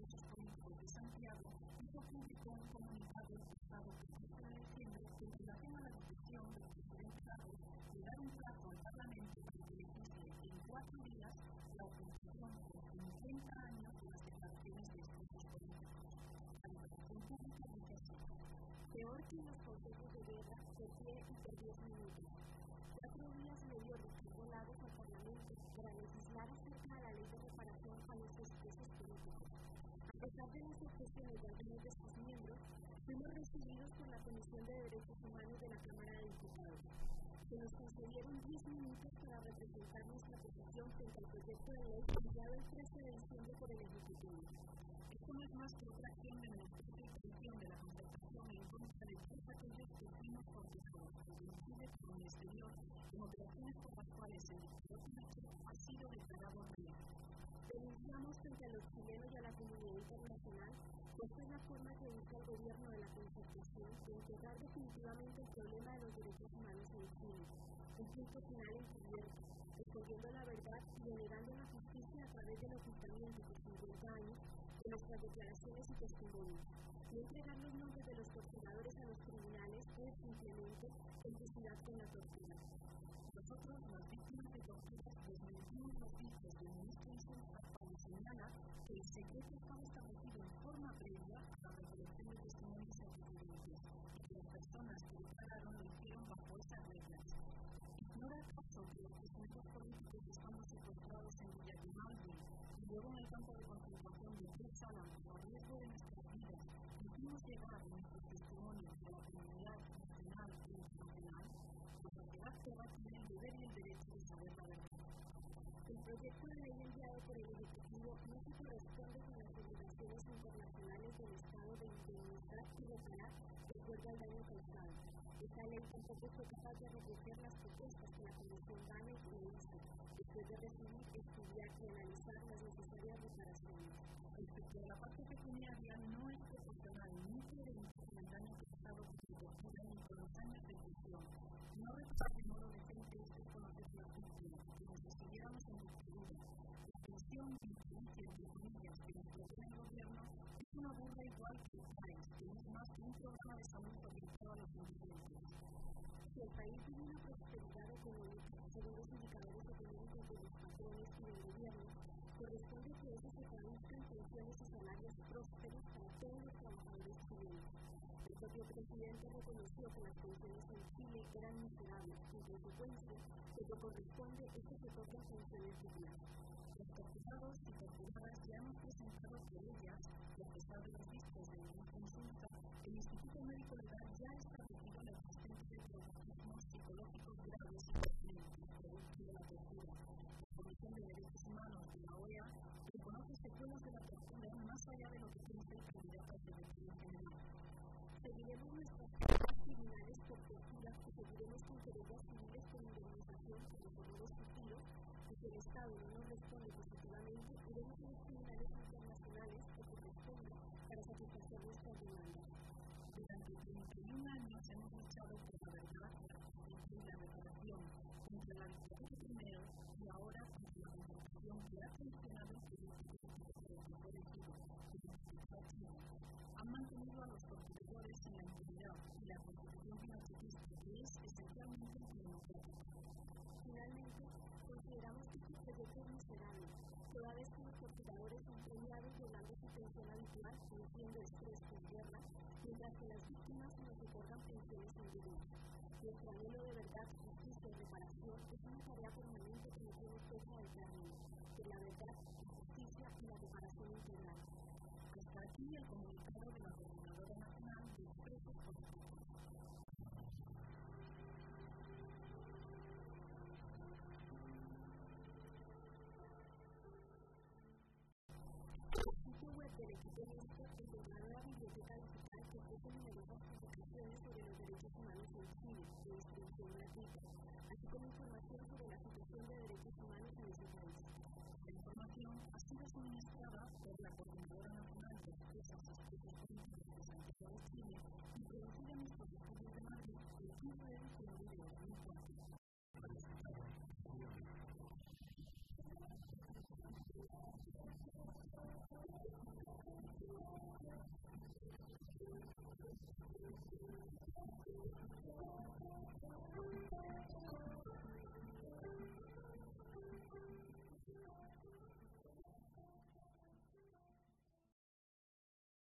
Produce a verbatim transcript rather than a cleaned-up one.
Presos Políticos de Santiago hizo público un comunicado expresado el quince de diciembre en relación a la decisión del presidente Lagos de dar un plazo al Parlamento para que legisle en cuatro días la oposición por cincuenta años de las declaraciones de presos políticos. La declaración pública dice así: peor que los consejos de guerra, de pie y por diez minutos. Cuatro días le dio Ricardo Lagos al Parlamento para legislar acerca de la ley de reparación a los presos políticos. A pesar de las objeciones de algunos de sus miembros, fuimos recibidos por la Comisión de Derechos Humanos de la Cámara de Diputados. Se nos concedieron diez minutos para representar nuestra posición frente al proyecto de ley enviado el trece de diciembre por el Ejecutivo. Esto no es más que otra acción de menosprecio y traición de la concertación en contra de todos aquellos que fuimos procesados, tanto en Chile como en el exterior, en operaciones por las cuales el dictador Pinochet ha sido declarado rey. Denunciamos frente a los chilenos y a la comunidad internacional que esta es la forma que busca el gobierno de la concertación de enterrar definitivamente el problema de los derechos humanos en Chile, un punto final encubierto, escondiendo la verdad y denegando la justicia a través del ocultamiento por cincuenta años de nuestras declaraciones y testimonios, no entregar los nombres de los torturadores a los tribunales es simplemente complicidad con la tortura. Nosotros, las víctimas de torturas, desmentimos los dichos del ministro Insulza cuando señala que el secreto estaba establecido en forma previa a la recolección de testimonios y antecedentes, y que las personas que declararon lo hicieron bajo esas reglas. ¿Ignora acaso que los presos políticos estamos secuestrados en Villa Grimaldi y luego en el campo de concentración de Jerusalén a riesgo de nuestras vidas y hicimos llegar nuestros testimonios a la comunidad nacional e internacional? La sociedad peruana tiene el deber y el derecho de saber la verdad. El proyecto de ley enviado por el Ejecutivo no se corresponde con las obligaciones internacionales del Estado de indemnizar y reparar de acuerdo al daño causado. Esta ley tampoco fue capaz de recoger las propuestas que la Comisión Banes le hizo, después de recibir, estudiar y analizar las necesarias reparaciones. Respecto a la parte pecuniaria, no es proporcional ni coherente con el daño causado por la tortura ni con los años de prisión. No repara de modo decente estos conocidos las víctimas, que nos estuviéramos en dictadura. La pensión y justicia, entre comillas, que nos propone el gobierno es una burla igual que el P A E S, que no es más que un programa de salud orientado a los indigentes. Si el país tiene una prosperidad económica, según los indicadores económicos de los patrones y del gobierno, corresponde que eso se traduzcan pensiones y salarios prósperos para todos los trabajadores chilenos. El propio presidente reconoció que las pensiones en Chile eran miserables, en consecuencia, lo que corresponde es que se toquen pensiones dignas. Los torturados y torturadas ya hemos presentado que ellas, y a pesar de los vistos de ninguna consulta, el Instituto Médico Legal ya ha establecido la existencia de traumatismos psicológicos graves y permanentes producto de la tortura. La Comisión de Derechos Humanos de la O E A reconoce secuelas de la tortura más allá de lo que piensa el candidato a secretario general. Seguiremos nuestras causas criminales por tortura y seguiremos con querellas civiles con indemnización por los horrores sufridos, y si el Estado no nos responde positivamente, iremos a los tribunales internacionales que correspondan para satisfacer nuestras demandas. Durante treinta y un años hemos luchado por la verdad, la justicia y la reparación, contra la dictadura primero y ahora contra la concertación que ha traicionado el proyecto político del mejor equipo que nos ha Chile. Han mantenido a los torturadores en la impunidad y la constitución pinochetista, que es esencialmente antidemocrática. Finalmente, consideramos que este proyecto es miserable, toda vez que los torturadores son premiados violando su pensión habitual, sufriendo estrés por guerra, mientras que las víctimas se nos otorgan pensiones indignas. Nuestro anhelo de verdad, justicia y reparación es una tarea permanente que no tiene fecha de término, que la verdad, la justicia y la reparación integral. Hasta aquí el comunicado de la Coordinadora Nacional de Presos Políticos. El sitio web del equipo médico encontrará la biblioteca digital que ofrece numerosas publicaciones sobre los derechos humanos en Chile, de distribución gratuita, así como información sobre la situación de derechos humanos en ese país. La información ha sido suministrada por la Coordinadora Nacional de Presos y Presos Políticos de Santiago de Chile y producida en nuestro